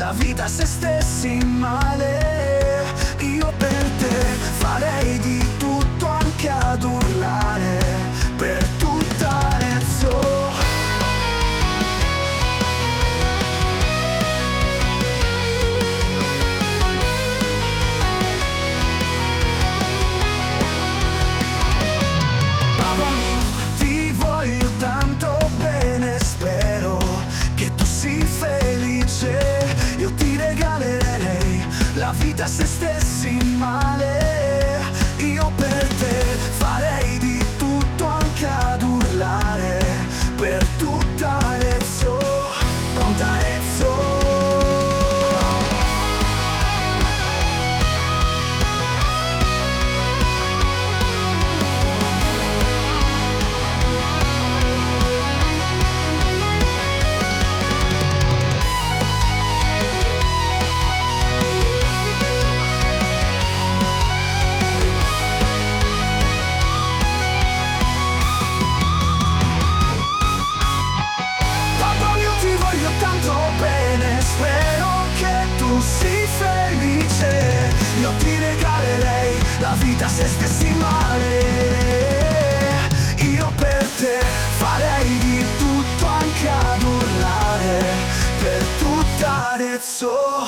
la vita se stessi male. Io per te farei di tutto, anche ad urlare per tutta Arezzo. Ti voglio tanto bene, spero che tu sii felice. Io ti regalerei la vita se stessi male. Io per te farei di tutto, anche ad urlare per tutta Arezzo. Pronta Arezzo. Sii felice, io ti regalerei la vita se stessi male. Io per te farei di tutto, anche ad urlare per tutta Arezzo.